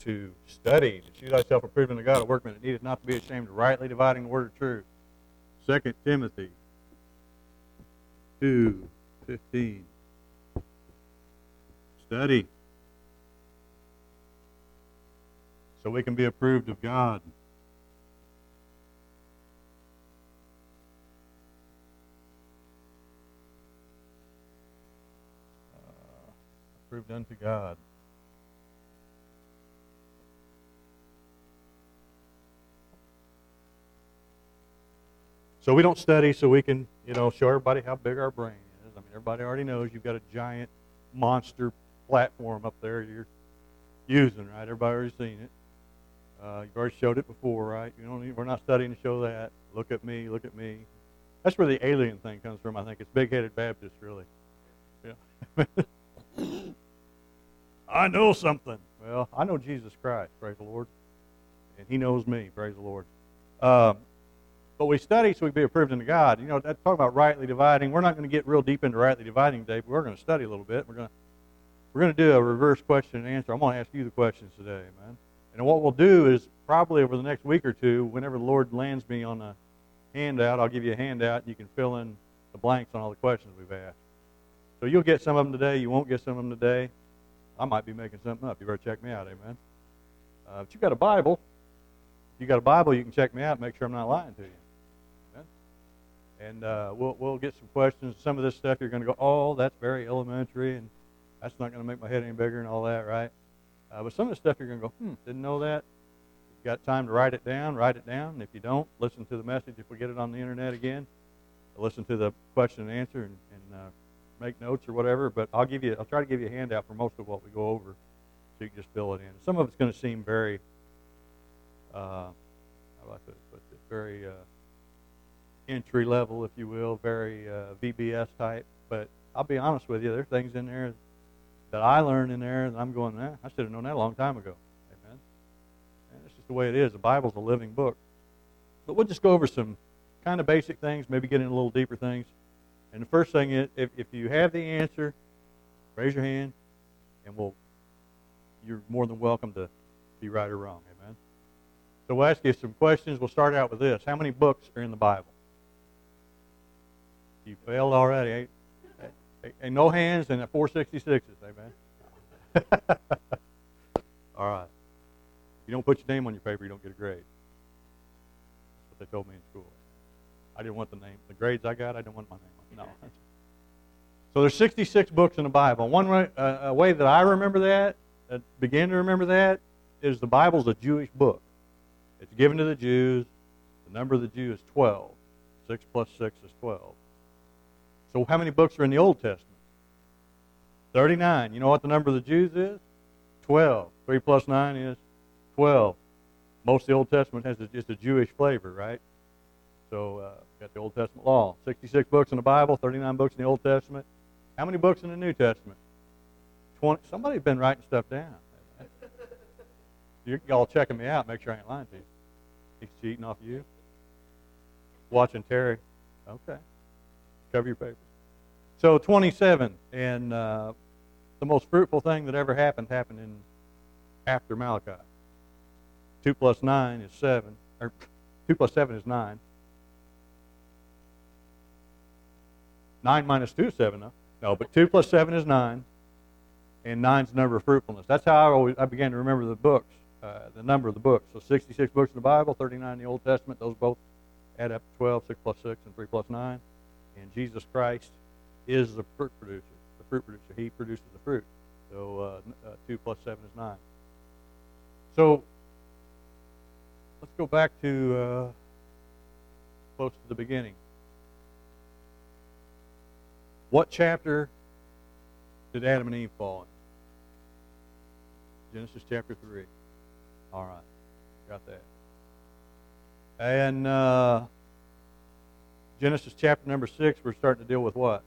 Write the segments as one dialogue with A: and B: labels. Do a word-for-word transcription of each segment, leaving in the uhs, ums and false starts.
A: to study, to show thyself approved unto God, a workman that needeth not to be ashamed, rightly dividing the word of truth. Second Timothy two fifteen. Study so we can be approved of God. Uh, approved unto God. So we don't study so we can, you know, show everybody how big our brain is. I mean, everybody already knows you've got a giant monster platform up there you're using, right? Everybody already seen it. Uh, you've already showed it before, right? You don't need, we're not studying to show that. Look at me, look at me. That's where the alien thing comes from, I think. It's big-headed Baptist, really. Yeah. I know something. Well, I know Jesus Christ, praise the Lord. And he knows me, praise the Lord. Um, But we study so we can be approved unto God. You know, that talk about rightly dividing. We're not going to get real deep into rightly dividing today, but we're going to study a little bit. We're going to we're going to do a reverse question and answer. I'm going to ask you the questions today, man. And what we'll do is probably over the next week or two, whenever the Lord lands me on a handout, I'll give you a handout, and you can fill in the blanks on all the questions we've asked. So you'll get some of them today. You won't get some of them today. I might be making something up. You better check me out, amen. Uh, but you got a Bible. If you got a Bible, you can check me out and make sure I'm not lying to you. And uh, we'll we'll get some questions. Some of this stuff you're going to go, oh, that's very elementary, and that's not going to make my head any bigger and all that, right? Uh, but some of the stuff you're going to go, hmm, didn't know that. You got time to write it down, write it down. And if you don't, listen to the message. If we get it on the internet again, listen to the question and answer and, and uh, make notes or whatever. But I'll give you, I'll try to give you a handout for most of what we go over, so you can just fill it in. Some of it's going to seem very, uh, how do I put it? Very. Uh, entry level, if you will, very uh, V B S type. But I'll be honest with you, there are things in there that I learned in there that I'm going, eh, I should have known that a long time ago. Amen. And it's just the way it is. The Bible's a living book. But we'll just go over some kind of basic things, maybe get into a little deeper things. And the first thing is, if, if you have the answer, raise your hand, and we'll, you're more than welcome to be right or wrong. Amen. So we'll ask you some questions. We'll start out with this. How many books are in the Bible? You failed already. Ain't, ain't, ain't no hands and four sixty-sixes, amen. All right. You don't put your name on your paper, you don't get a grade. That's what they told me in school. I didn't want the name. The grades I got, I didn't want my name on. No. So there's sixty-six books in the Bible. One way, uh, a way that I remember that, uh, began to remember that, is the Bible's a Jewish book. It's given to the Jews. The number of the Jew is twelve. Six plus six is twelve. So how many books are in the Old Testament? thirty-nine. You know what the number of the Jews is? twelve. three plus nine is twelve. Most of the Old Testament has just a Jewish flavor, right? So uh, got the Old Testament law. sixty-six books in the Bible, thirty-nine books in the Old Testament. How many books in the New Testament? twenty. Somebody's been writing stuff down. You're all checking me out. Make sure I ain't lying to you. He's cheating off you. Watching Terry. Okay. Cover your papers. So twenty-seven, and uh, the most fruitful thing that ever happened happened in after Malachi. Two plus nine is seven, or two plus seven is nine. Nine minus two is seven, though. No, but two plus seven is nine, and nine's the number of fruitfulness. That's how I always I began to remember the books, uh, the number of the books. So sixty-six books in the Bible, thirty-nine in the Old Testament. Those both add up to twelve. Six plus six and three plus nine. And Jesus Christ is the fruit producer. The fruit producer. He produces the fruit. So uh, uh, two plus seven is nine. So let's go back to uh, close to the beginning. What chapter did Adam and Eve fall in? Genesis chapter three. All right. Got that. And uh, Genesis chapter number six, we're starting to deal with what?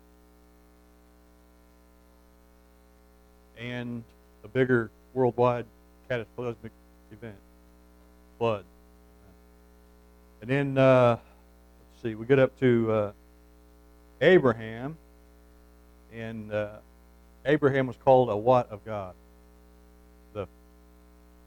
A: And a bigger worldwide cataclysmic event. Flood. And then, uh, let's see, we get up to uh, Abraham. And uh, Abraham was called a what of God? The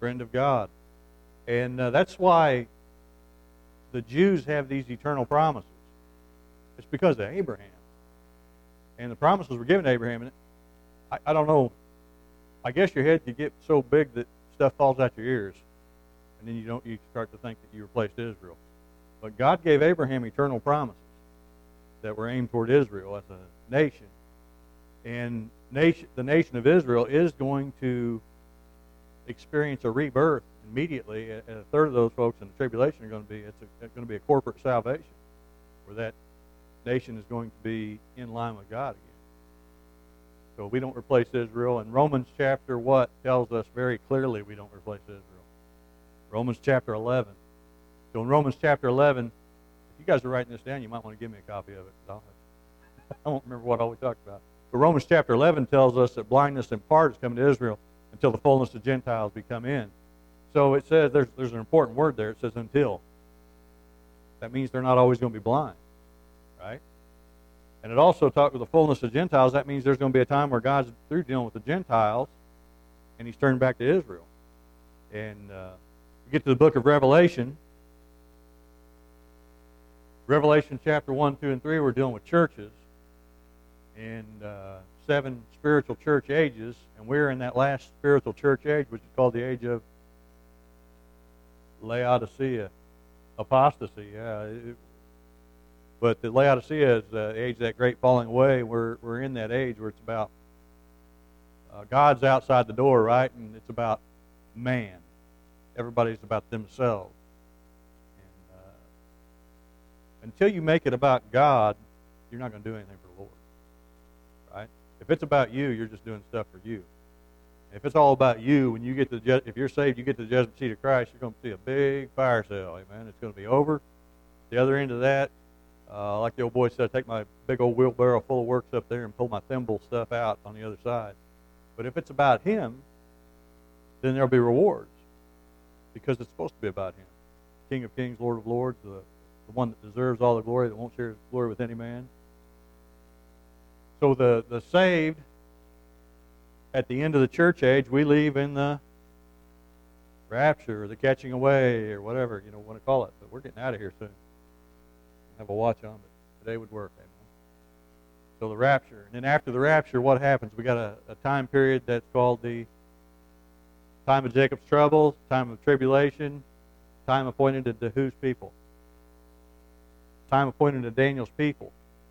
A: friend of God. And uh, that's why the Jews have these eternal promises. It's because of Abraham. And the promises were given to Abraham. And I, I don't know. I guess your head could get so big that stuff falls out your ears. And then you don't. You start to think that you replaced Israel. But God gave Abraham eternal promises that were aimed toward Israel as a nation. And nation, the nation of Israel is going to experience a rebirth immediately. And a third of those folks in the tribulation are going to be, it's, a, it's going to be a corporate salvation, where that nation is going to be in line with God again. So we don't replace Israel. And Romans chapter what tells us very clearly we don't replace Israel. Romans chapter eleven. So in Romans chapter eleven, if you guys are writing this down, you might want to give me a copy of it. I'll, I won't remember what all we talked about. But Romans chapter eleven tells us that blindness in part is coming to Israel until the fullness of Gentiles be come in. So it says, there's, there's an important word there. It says until. That means they're not always going to be blind, right? And it also talks with the fullness of Gentiles. That means there's going to be a time where God's through dealing with the Gentiles, and he's turned back to Israel. And uh, you get to the book of Revelation. Revelation chapter one, two, and three, we're dealing with churches and uh, seven spiritual church ages, and we're in that last spiritual church age, which is called the age of Laodicea, apostasy. Yeah, it, but the Laodicea is the age of that great falling away. We're we're in that age where it's about uh, God's outside the door, right, and it's about man. Everybody's about themselves. And uh, until you make it about God, you're not going to do anything for the Lord, right? If it's about you, you're just doing stuff for you. If it's all about you, when you get to the, if you're saved, you get to the judgment seat of Christ, you're going to see a big fire sale, amen. It's going to be over. The other end of that, uh, like the old boy said, I take my big old wheelbarrow full of works up there and pull my thimble stuff out on the other side. But if it's about him, then there'll be rewards, because it's supposed to be about him. King of kings, Lord of lords, the, the one that deserves all the glory, that won't share his glory with any man. So the, the saved, at the end of the church age, we leave in the rapture or the catching away or whatever you know want to call it. But we're getting out of here soon. I have a watch on, but today would work. Amen. So the rapture. And then after the rapture, what happens? We got a, a time period that's called the time of Jacob's trouble, time of tribulation, time appointed to whose people? Time appointed to Daniel's people.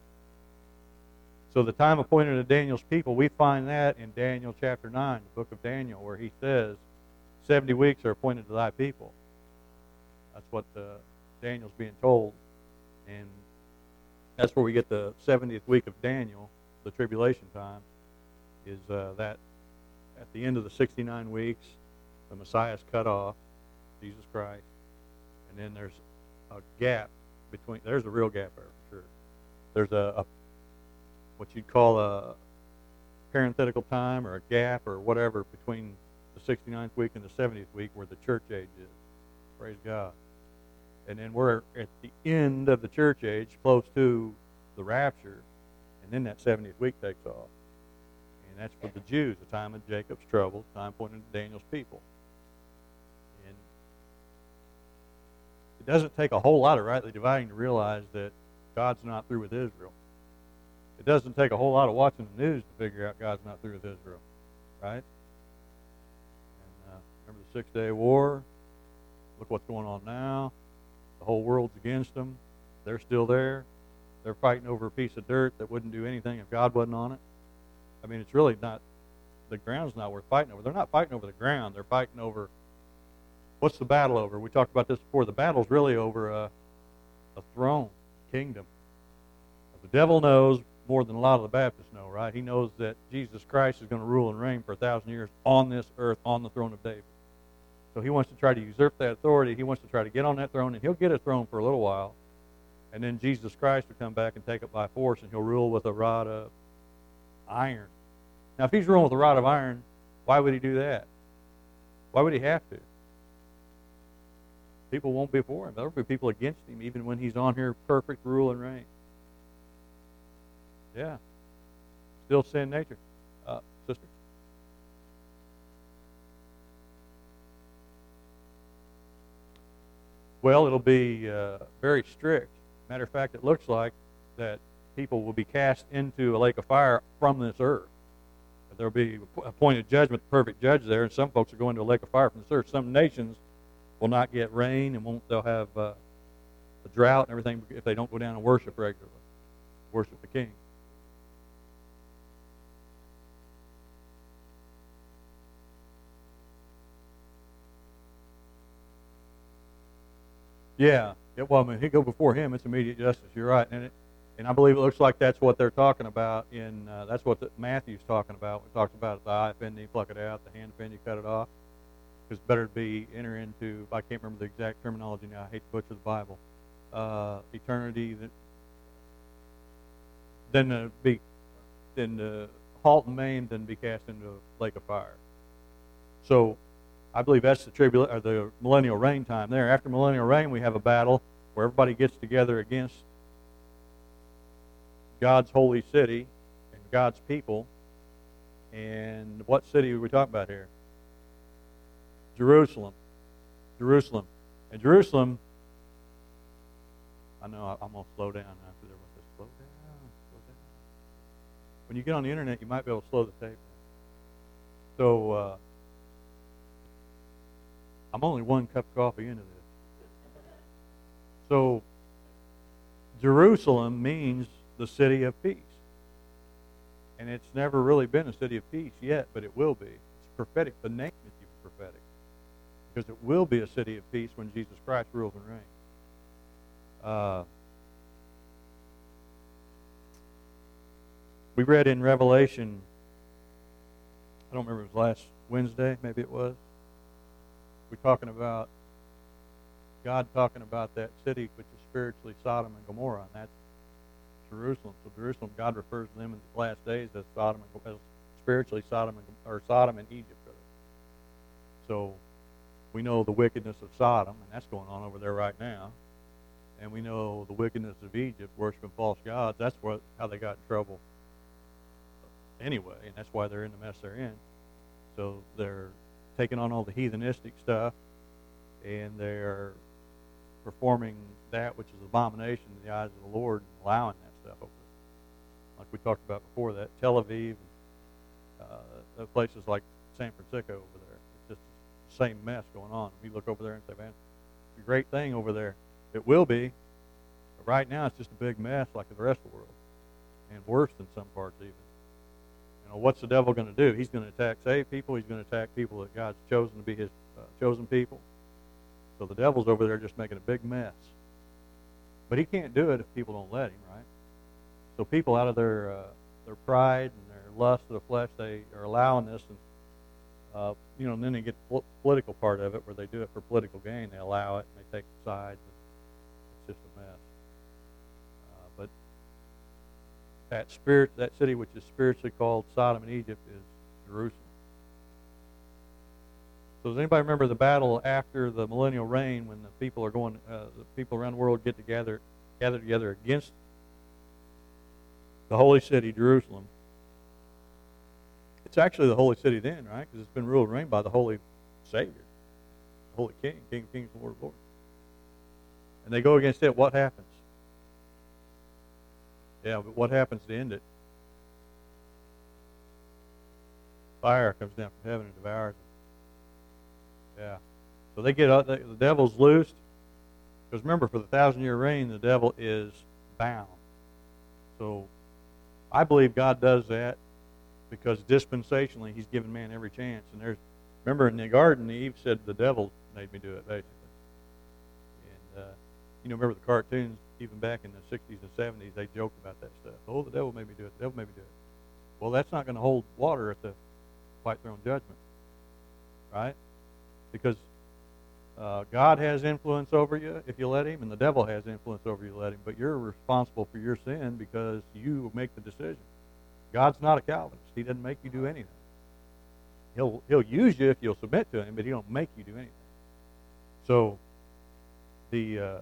A: So the time appointed to Daniel's people, we find that in Daniel chapter nine, the book of Daniel, where he says, seventy weeks are appointed to thy people. That's what uh, Daniel's being told. And that's where we get the seventieth week of Daniel, the tribulation time, is uh, that at the end of the sixty-nine weeks, the Messiah's cut off, Jesus Christ, and then there's a gap between, there's a real gap there, for sure. There's a, a what you'd call a parenthetical time or a gap or whatever between the sixty-ninth week and the seventieth week where the church age is. Praise God. And then we're at the end of the church age, close to the rapture, and then that seventieth week takes off. And that's for the Jews, the time of Jacob's trouble, time pointing to Daniel's people. And it doesn't take a whole lot of rightly dividing to realize that God's not through with Israel. It doesn't take a whole lot of watching the news to figure out God's not through with Israel, right? And uh, remember the Six-Day War? Look what's going on now. The whole world's against them. They're still there. They're fighting over a piece of dirt that wouldn't do anything if God wasn't on it. I mean, it's really not, the ground's not worth fighting over. They're not fighting over the ground. They're fighting over, what's the battle over? We talked about this before. The battle's really over a, a throne, kingdom. The devil knows more than a lot of the Baptists know, right? He knows that Jesus Christ is going to rule and reign for a thousand years on this earth, on the throne of David. So he wants to try to usurp that authority. He wants to try to get on that throne, and he'll get a throne for a little while. And then Jesus Christ will come back and take it by force, and he'll rule with a rod of iron. Now, if he's ruling with a rod of iron, why would he do that? Why would he have to? People won't be for him. There will be people against him, even when he's on here, perfect rule and reign. Yeah. Still sin nature. Uh, sister? Well, it'll be uh, very strict. Matter of fact, it looks like that people will be cast into a lake of fire from this earth. There'll be appointed judgment, the perfect judge there, and some folks will go into a lake of fire from this earth. Some nations will not get rain and won't. They'll have uh, a drought and everything if they don't go down and worship regularly, worship the King. Yeah, yeah. Well, I mean, he go before him. It's immediate justice. You're right, and it, and I believe it looks like that's what they're talking about. In uh, that's what the, Matthew's talking about. When he talks about the eye offend thee, pluck it out; the hand offend you, cut it off. Because better to be enter into. I can't remember the exact terminology now. I hate to butcher the Bible. Uh, eternity that then uh, be then uh, halt and maim, then be cast into a lake of fire. So I believe that's the tribula- or the millennial reign time there. After millennial reign, we have a battle where everybody gets together against God's holy city and God's people. And what city are we talking about here? Jerusalem. Jerusalem. And Jerusalem, I know I'm going to slow down after there was this. Slow down, slow down. When you get on the internet, you might be able to slow the tape down. So, uh, I'm only one cup of coffee into this. So, Jerusalem means the city of peace. And it's never really been a city of peace yet, but it will be. It's prophetic. The name is even prophetic. Because it will be a city of peace when Jesus Christ rules and reigns. Uh, we read in Revelation, I don't remember, it was last Wednesday, maybe it was. We're talking about God talking about that city which is spiritually Sodom and Gomorrah, and that's Jerusalem. So Jerusalem, God refers to them in the last days as Sodom and as spiritually Sodom and or Sodom and Egypt. Rather. So we know the wickedness of Sodom, and that's going on over there right now. And we know the wickedness of Egypt, worshiping false gods. That's what how they got in trouble anyway, and that's why they're in the mess they're in. So they're taking on all the heathenistic stuff, and they're performing that which is abomination in the eyes of the Lord, and allowing that stuff over there. Like we talked about before, that Tel Aviv, uh, places like San Francisco over there. It's just the same mess going on. We look over there and say, man, it's a great thing over there. It will be, but right now it's just a big mess like the rest of the world, and worse than some parts even. You know, what's the devil going to do? He's going to attack saved people. He's going to attack people that God's chosen to be his uh, chosen people. So the devil's over there just making a big mess. But he can't do it if people don't let him, right? So people, out of their uh, their pride and their lust of the flesh, they are allowing this, and uh, you know, and then they get the political part of it, where they do it for political gain. They allow it, and they take sides, and it's just a mess. Uh, but that spirit, that city which is spiritually called Sodom and Egypt, is Jerusalem. So does anybody remember the battle after the millennial reign, when the people are going, uh, the people around the world get together, gather together against the holy city, Jerusalem? It's actually the holy city then, right? Because it's been ruled and reigned by the holy Savior, the holy King, King of Kings, Lord of Lords. And they go against it. What happens? Yeah, but what happens to end it? Fire comes down from heaven and devours them. Yeah. So they get up, the devil's loosed. Because remember, for the thousand year reign, the devil is bound. So I believe God does that because dispensationally he's given man every chance. And there's, remember in the garden, Eve said, the devil made me do it, basically. And, uh, you know, remember the cartoons, even back in the sixties and seventies, they joked about that stuff. Oh, the devil made me do it, the devil made me do it. Well, that's not going to hold water at the white throne judgment, right? Because uh, God has influence over you if you let him, and the devil has influence over you if you let him. But you're responsible for your sin because you make the decision. God's not a Calvinist. He doesn't make you do anything. He'll he'll use you if you'll submit to him, but he don't make you do anything. So the uh,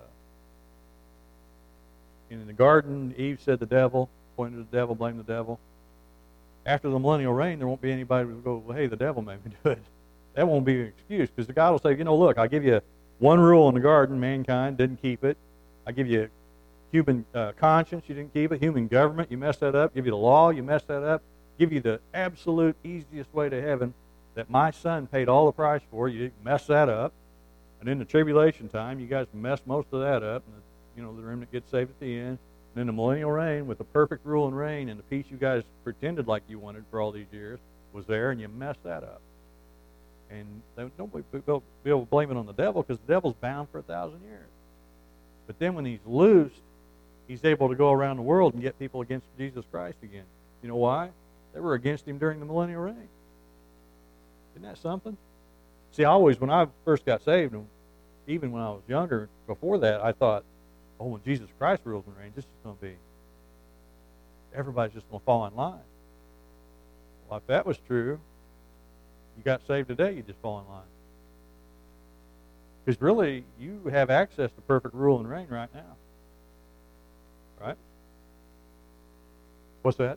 A: in the garden, Eve said the devil, pointed to the devil, blamed the devil. After the millennial reign, there won't be anybody who will go, well, hey, the devil made me do it. That won't be an excuse, because the God will say, you know, look, I'll give you One rule in the garden, mankind didn't keep it. I give you human uh, conscience, you didn't keep it. Human government, you messed that up. Give you the law, you messed that up. Give you the absolute easiest way to heaven that my son paid all the price for. You mess that up. And in the tribulation time, you guys mess most of that up. And the, you know, the remnant gets saved at the end. And then the millennial reign with the perfect rule and reign and the peace you guys pretended like you wanted for all these years was there, and you messed that up. And they don't be able to blame it on the devil because the devil's bound for a thousand years. But then when he's loosed, he's able to go around the world and get people against Jesus Christ again. You know why? They were against him during the millennial reign. Isn't that something? See, I always, when I first got saved, and even when I was younger, before that, I thought, oh, when Jesus Christ rules and reigns, this is going to be, everybody's just going to fall in line. Well, if that was true, you got saved today, you just fall in line. Because really, you have access to perfect rule and reign right now. Right? What's that?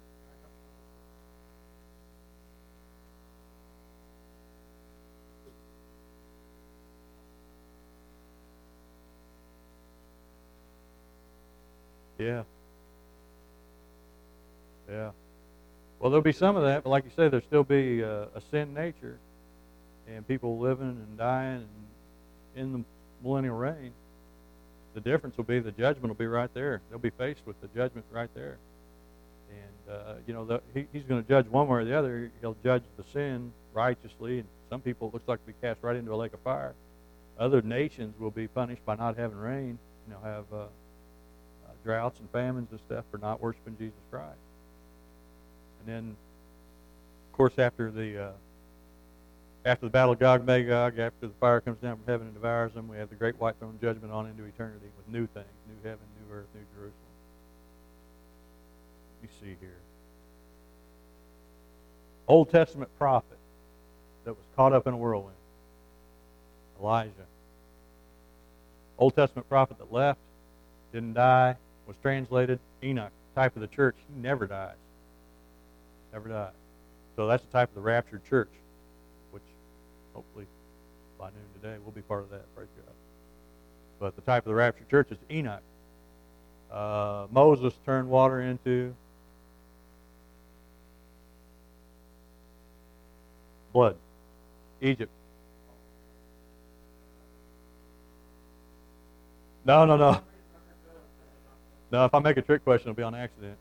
A: Yeah. Yeah. Well, there'll be some of that, but like you say, there'll still be a, a sin nature and people living and dying and in the millennial reign. The difference will be the judgment will be right there. They'll be faced with the judgment right there. And, uh, you know, the, he, he's going to judge one way or the other. He'll judge the sin righteously, and some people, it looks like, will be cast right into a lake of fire. Other nations will be punished by not having rain, you know, have uh, uh, droughts and famines and stuff for not worshiping Jesus Christ. And then, of course, after the uh, after the battle of Gog and Magog, after the fire comes down from heaven and devours them, we have the great white throne judgment on into eternity with new things, new heaven, new earth, new Jerusalem. You see here. Old Testament prophet that was caught up in a whirlwind. Elijah. Old Testament prophet that left, didn't die, was translated. Enoch, type of the church, he never dies. Never died. So that's the type of the raptured church, which hopefully by noon today we'll be part of that. Praise God. But the type of the raptured church is Enoch. Uh, Moses turned water into blood. Egypt. No, no, no. No, if I make a trick question, it'll be on accident.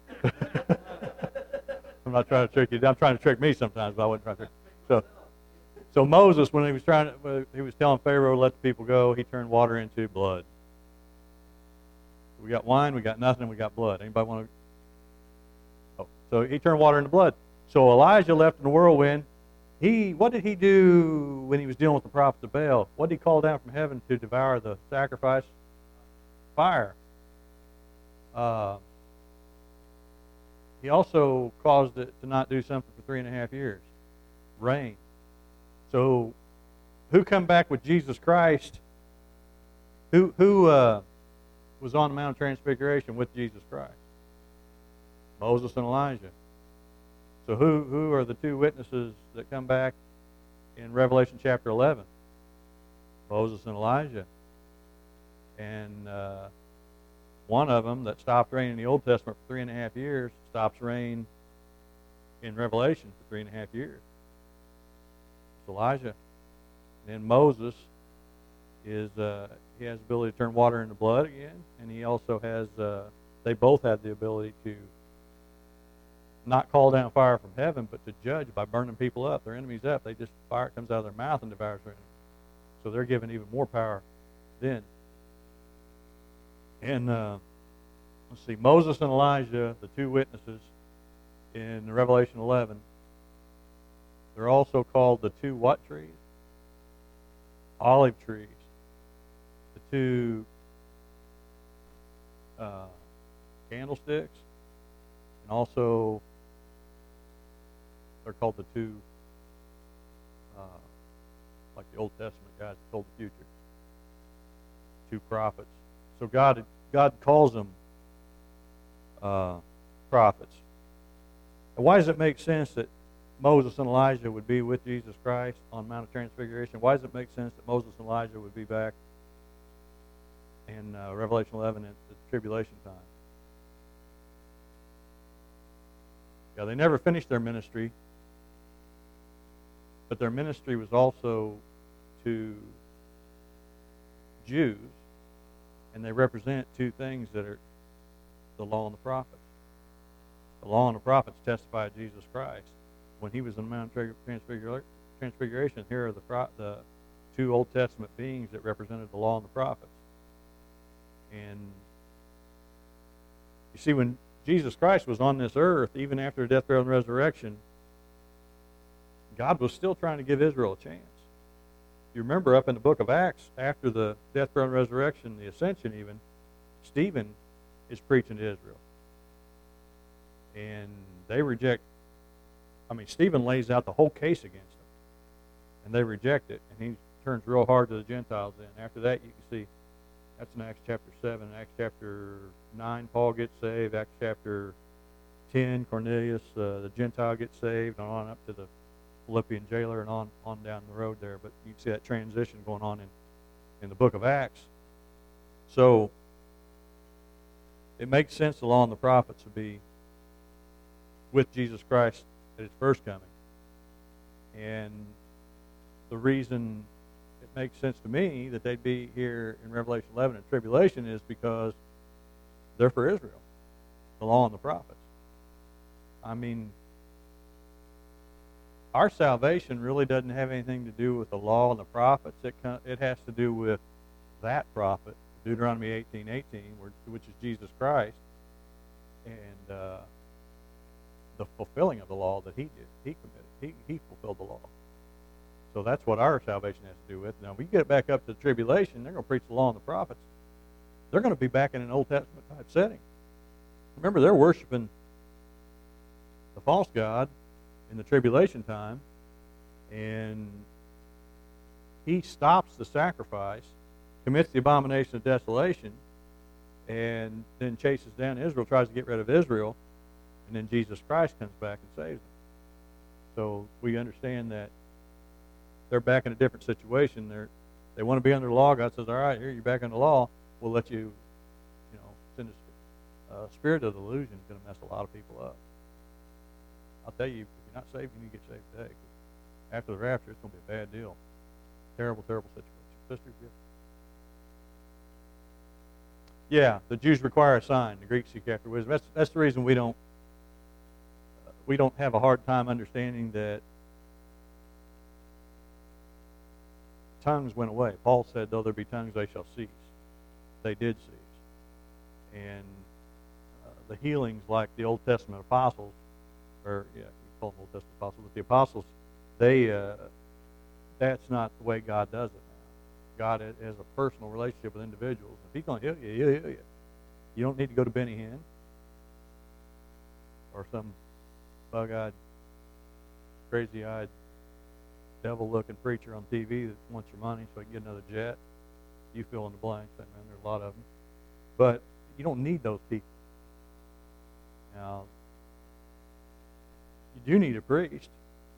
A: I'm not trying to trick you. I'm trying to trick me sometimes, but I wasn't trying to trick you. So, so Moses, when he was trying to, when he was telling Pharaoh to let the people go, he turned water into blood. We got wine, we got nothing, we got blood. Anybody want to? Oh, so he turned water into blood. So Elijah left in the whirlwind. He, what did he do when he was dealing with the prophets of Baal? What did he call down from heaven to devour the sacrifice? Fire. Uh, he also caused it to not do something for three and a half years. Rain. So, who come back with Jesus Christ? Who who uh, was on the Mount of Transfiguration with Jesus Christ? Moses and Elijah. So who who are the two witnesses that come back in Revelation chapter eleven? Moses and Elijah. And uh, one of them that stopped rain in the Old Testament for three and a half years stops rain in Revelation for three and a half years. It's Elijah. And then Moses is uh, he has the ability to turn water into blood again, and he also has uh, they both have the ability to not call down fire from heaven, but to judge by burning people up, their enemies up. They just, fire comes out of their mouth and devours their enemies. So they're given even more power then. And uh, let's see, Moses and Elijah, the two witnesses in Revelation eleven, they're also called the two what trees? Olive trees. The two uh, candlesticks, and also they're called the two, uh, like the Old Testament guys that told the future, two prophets. So God, God calls them uh, prophets. And why does it make sense that Moses and Elijah would be with Jesus Christ on Mount of Transfiguration? Why does it make sense that Moses and Elijah would be back in uh, Revelation eleven at the tribulation time? Yeah, they never finished their ministry, but their ministry was also to Jews, and they represent two things that are the law and the prophets. The law and the prophets testify of Jesus Christ. When he was in Mount Transfiguration, here are the, pro- the two Old Testament beings that represented the law and the prophets. And you see, when Jesus Christ was on this earth, even after the death, burial, and resurrection, God was still trying to give Israel a chance. You remember up in the book of Acts, after the death, burial, and resurrection, the ascension even, Stephen is preaching to Israel. And they reject, I mean, Stephen lays out the whole case against them. And they reject it, and he turns real hard to the Gentiles then. After that, you can see, that's in Acts chapter seven. Acts chapter nine, Paul gets saved. Acts chapter ten, Cornelius, uh, the Gentile, gets saved, and on up to the Philippian jailer and on, on down the road there. But you can see that transition going on in, in the book of Acts. So it makes sense the law and the prophets would be with Jesus Christ at his first coming. And the reason it makes sense to me that they'd be here in Revelation eleven in tribulation is because they're for Israel, the law and the prophets. I mean, our salvation really doesn't have anything to do with the law and the prophets. It, it has to do with that prophet, Deuteronomy eighteen eighteen, which is Jesus Christ, and uh, the fulfilling of the law that he did. He committed. He, he fulfilled the law. So that's what our salvation has to do with. Now, if we get back up to the tribulation, they're going to preach the law and the prophets. They're going to be back in an Old Testament type setting. Remember, they're worshiping the false god in the tribulation time, and he stops the sacrifice, commits the abomination of desolation, and then chases down Israel, tries to get rid of Israel, and then Jesus Christ comes back and saves them. So we understand that they're back in a different situation. They're, they want to be under the law. God says, all right, here, you're back under the law. We'll let you, you know, send a uh, spirit of delusion is going to mess a lot of people up. I'll tell you, if you're not saved, you need to get saved today. After the rapture, it's going to be a bad deal. Terrible, terrible situation. Sister, yeah, the Jews require a sign. The Greeks seek after wisdom. That's, that's the reason we don't uh, we don't have a hard time understanding that tongues went away. Paul said, though there be tongues, they shall cease. They did cease. And uh, the healings like the Old Testament apostles, or, yeah, you call them Old Testament apostles, but the apostles, they, uh, that's not the way God does it now. God has a personal relationship with individuals. If he's going to heal you, he'll heal you. You don't need to go to Benny Hinn or some bug-eyed, crazy-eyed, devil-looking preacher on T V that wants your money so he can get another jet. You fill in the blanks. I mean, there's a lot of them. But you don't need those people. Now, you do need a priest.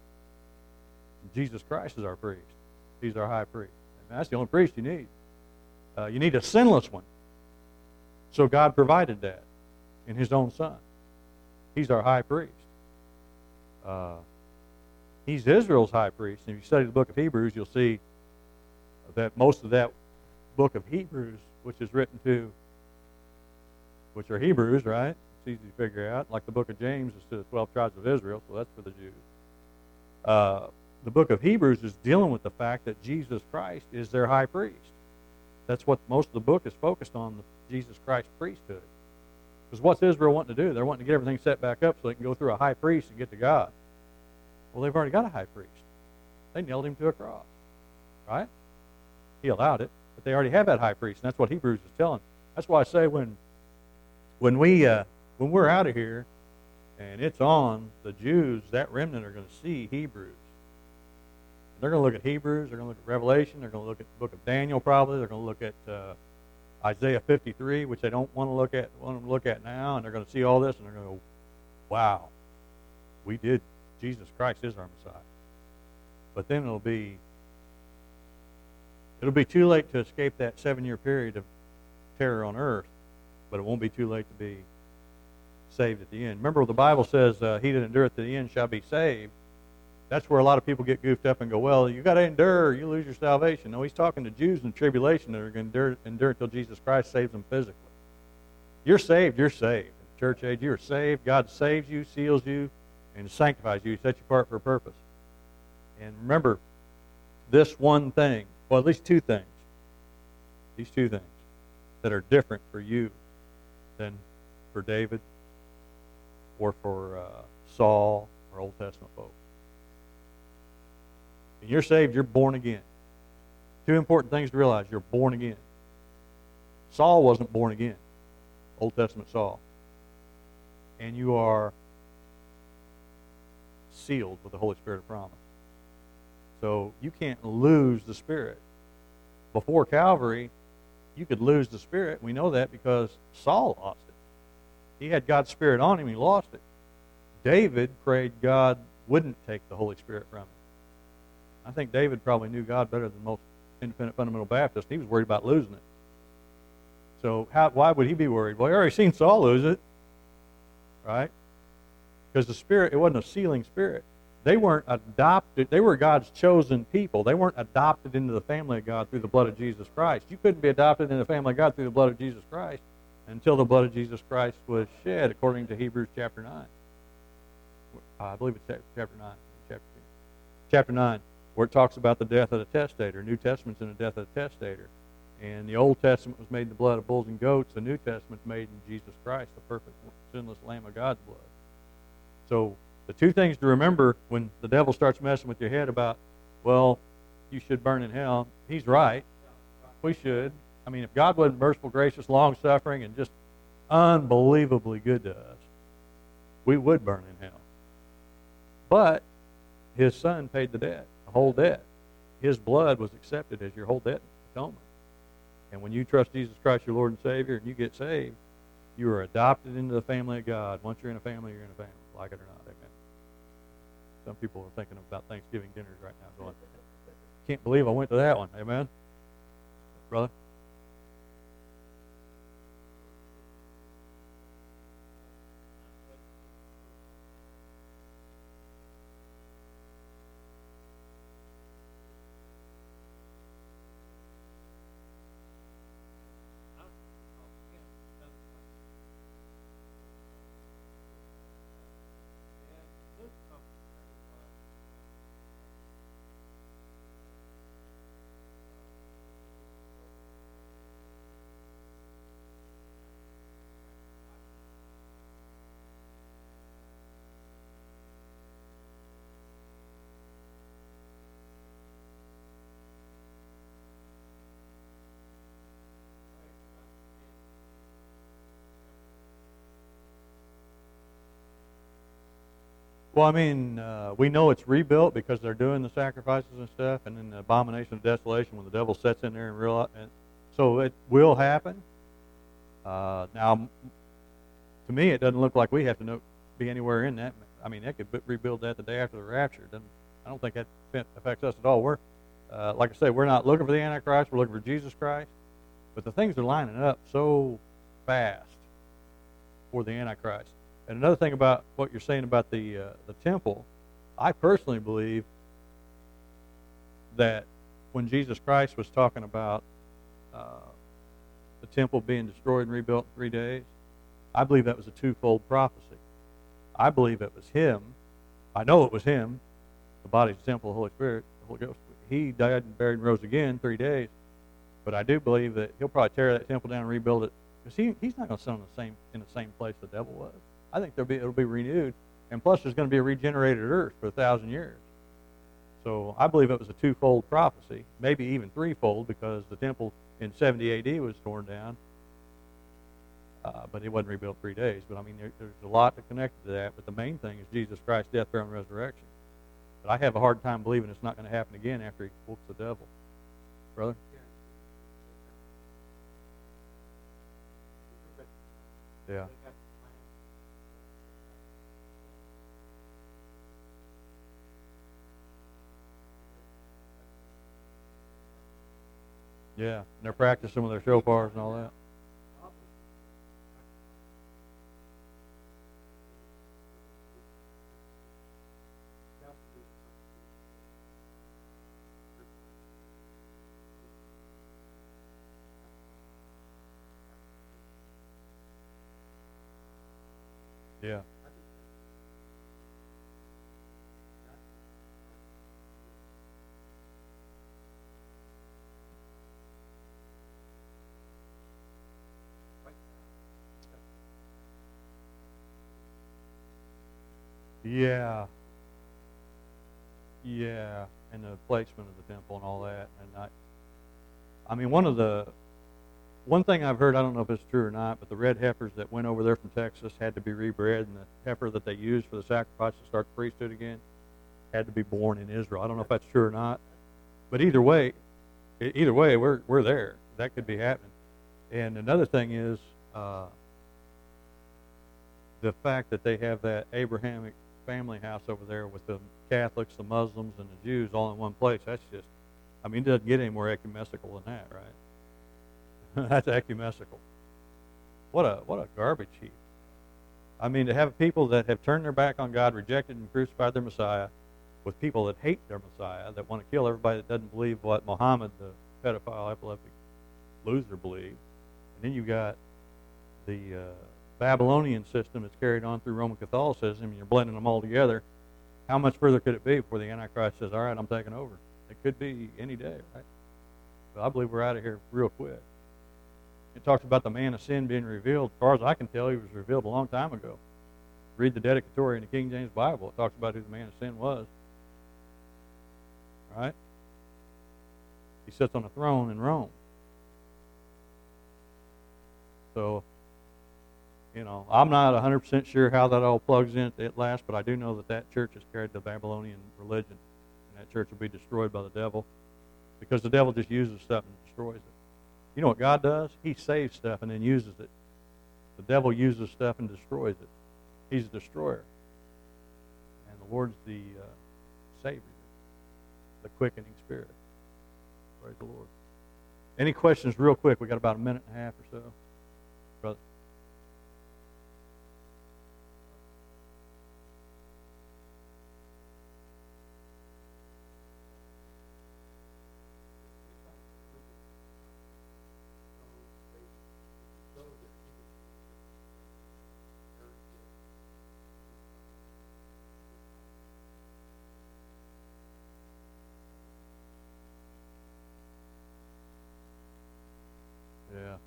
A: Jesus Christ is our priest. He's our high priest. And that's the only priest you need. Uh, you need a sinless one. So God provided that in his own Son. He's our high priest. Uh, he's Israel's high priest. And if you study the book of Hebrews, you'll see that most of that book of Hebrews, which is written to, which are Hebrews, right? It's easy to figure out. Like the book of James is to the twelve tribes of Israel, so that's for the Jews. Uh, the book of Hebrews is dealing with the fact that Jesus Christ is their high priest. That's what most of the book is focused on, the Jesus Christ priesthood. Because what's Israel wanting to do? They're wanting to get everything set back up so they can go through a high priest and get to God. Well, they've already got a high priest. They nailed him to a cross, right? He allowed it, but they already have that high priest, and that's what Hebrews is telling. That's why I say when when we uh, when we're out of here and it's on, the Jews, that remnant, are going to see Hebrews. They're going to look at Hebrews. They're going to look at Revelation. They're going to look at the book of Daniel probably. They're going to look at uh, Isaiah fifty-three, which they don't want to look at want to look at now, and they're going to see all this, and they're going to go, "Wow, we did Jesus Christ is our Messiah. But then it'll be it'll be too late to escape that seven-year period of terror on earth, but it won't be too late to be saved at the end. Remember, the Bible says, uh, he that endureth to the end shall be saved. That's where a lot of people get goofed up and go, well, you got to endure or you lose your salvation. No, he's talking to Jews in tribulation that are going to endure, endure until Jesus Christ saves them physically. You're saved, you're saved. In the church age, you're saved. God saves you, seals you, and sanctifies you, sets you apart for a purpose. And remember, this one thing, well, at least two things, these two things that are different for you than for David or for uh, Saul or Old Testament folks. When you're saved, you're born again. Two important things to realize. You're born again. Saul wasn't born again. Old Testament Saul. And you are sealed with the Holy Spirit of promise. So you can't lose the Spirit. Before Calvary, you could lose the Spirit. We know that because Saul lost it. He had God's Spirit on him, he lost it. David prayed God wouldn't take the Holy Spirit from him. I think David probably knew God better than most independent fundamental Baptists. He was worried about losing it. So how, why would he be worried? Well, he already seen Saul lose it, right? Because the Spirit, it wasn't a sealing Spirit. They weren't adopted. They were God's chosen people. They weren't adopted into the family of God through the blood of Jesus Christ. You couldn't be adopted into the family of God through the blood of Jesus Christ until the blood of Jesus Christ was shed, according to Hebrews chapter nine. I believe it's chapter nine. Chapter, chapter nine, where it talks about the death of the testator. New Testament's in the death of the testator. And the Old Testament was made in the blood of bulls and goats. The New Testament's made in Jesus Christ, the perfect, sinless Lamb of God's blood. So the two things to remember when the devil starts messing with your head about, well, you should burn in hell, he's right. We should. I mean, if God wasn't merciful, gracious, long-suffering, and just unbelievably good to us, we would burn in hell. But his Son paid the debt, the whole debt. His blood was accepted as your whole debt atonement. And when you trust Jesus Christ, your Lord and Savior, and you get saved, you are adopted into the family of God. Once you're in a family, you're in a family, like it or not. Amen. Some people are thinking about Thanksgiving dinners right now going, can't believe I went to that one. Amen. Brother? Well, I mean, uh, we know it's rebuilt because they're doing the sacrifices and stuff, and then the abomination of desolation when the devil sets in there and realize. And so it will happen. Uh, now, to me, it doesn't look like we have to know, be anywhere in that. I mean, they could rebuild that the day after the rapture. It doesn't, I don't think that affects us at all. We're, uh, like I say, we're not looking for the Antichrist. We're looking for Jesus Christ. But the things are lining up so fast for the Antichrist. And another thing about what you're saying about the uh, the temple, I personally believe that when Jesus Christ was talking about uh, the temple being destroyed and rebuilt in three days, I believe that was a twofold prophecy. I believe it was him. I know it was him. The body's the temple of the Holy Spirit, the Holy Ghost. He died and buried and rose again in three days. But I do believe that he'll probably tear that temple down and rebuild it, because he, he's not going to sit in the same in the same place the devil was. I think there'll be it'll be renewed, and plus there's going to be a regenerated earth for a thousand years. So I believe it was a twofold prophecy, maybe even threefold, because the temple in seventy A D was torn down, uh, but it wasn't rebuilt three days. But I mean, there, there's a lot connected to that. But the main thing is Jesus Christ's death, burial, and resurrection. But I have a hard time believing it's not going to happen again after he whoops the devil, brother. Yeah. Yeah, and they're practicing with their shofars and all that. Yeah. Yeah. Yeah. And the placement of the temple and all that. And I, I mean, one of the, one thing I've heard, I don't know if it's true or not, but the red heifers that went over there from Texas had to be rebred, and the heifer that they used for the sacrifice to start the priesthood again had to be born in Israel. I don't know if that's true or not, but either way, e- either way, we're we're there. That could be happening. And another thing is uh, the fact that they have that Abrahamic family house over there with the Catholics, the Muslims, and the Jews all in one place. That's just, I mean, it doesn't get any more ecumenical than that, right? That's ecumenical. What a what a garbage heap. I mean, to have people that have turned their back on God, rejected and crucified their Messiah, with people that hate their Messiah, that want to kill everybody that doesn't believe what Muhammad, the pedophile, epileptic loser, believed. And then you've got the uh, Babylonian system that's carried on through Roman Catholicism, and you're blending them all together. How much further could it be before the Antichrist says, all right, I'm taking over? It could be any day, right? But I believe we're out of here real quick. It talks about the man of sin being revealed. As far as I can tell, he was revealed a long time ago. Read the dedicatory in the King James Bible. It talks about who the man of sin was. Right? He sits on a throne in Rome. So, you know, I'm not one hundred percent sure how that all plugs in at last, but I do know that that church has carried the Babylonian religion, and that church will be destroyed by the devil, because the devil just uses stuff and destroys it. You know what God does? He saves stuff and then uses it. The devil uses stuff and destroys it. He's a destroyer. And the Lord's the uh, Savior, the quickening Spirit. Praise the Lord. Any questions real quick? We got about a minute and a half or so. Brother. Yeah.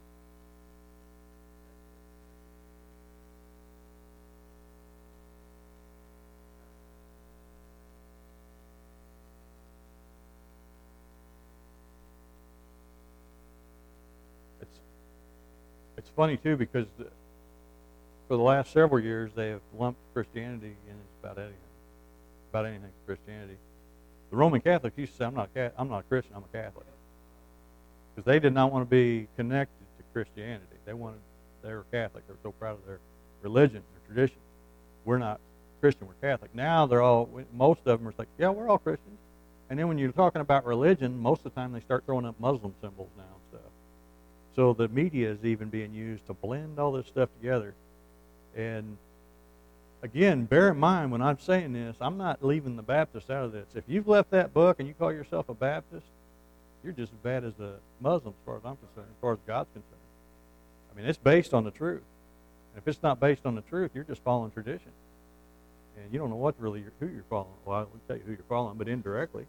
A: It's it's funny too, because the, for the last several years they have lumped Christianity in about anything, about anything Christianity. The Roman Catholics used to say, "I'm not a, I'm not a Christian. I'm a Catholic," because they did not want to be connected to Christianity. They wanted they were Catholic. They were so proud of their religion, their tradition. We're not Christian. We're Catholic. Now they're all most of them are like, "Yeah, we're all Christians." And then when you're talking about religion, most of the time they start throwing up Muslim symbols now and stuff. So the media is even being used to blend all this stuff together. And again, bear in mind when I'm saying this, I'm not leaving the Baptists out of this. If you've left that book and you call yourself a Baptist, you're just as bad as a Muslim as far as I'm concerned, as far as God's concerned. I mean, it's based on the truth. And if it's not based on the truth, you're just following tradition. And you don't know what really you're, who you're following. Well, I will tell you who you're following, but indirectly.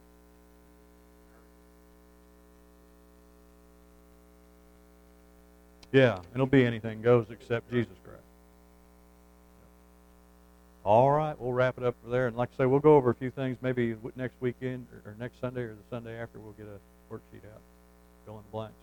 A: Yeah, it'll be anything goes except Jesus Christ. All right, we'll wrap it up for there. And like I say, we'll go over a few things maybe next weekend or, or next Sunday or the Sunday after. We'll get a worksheet out, fill in the blanks.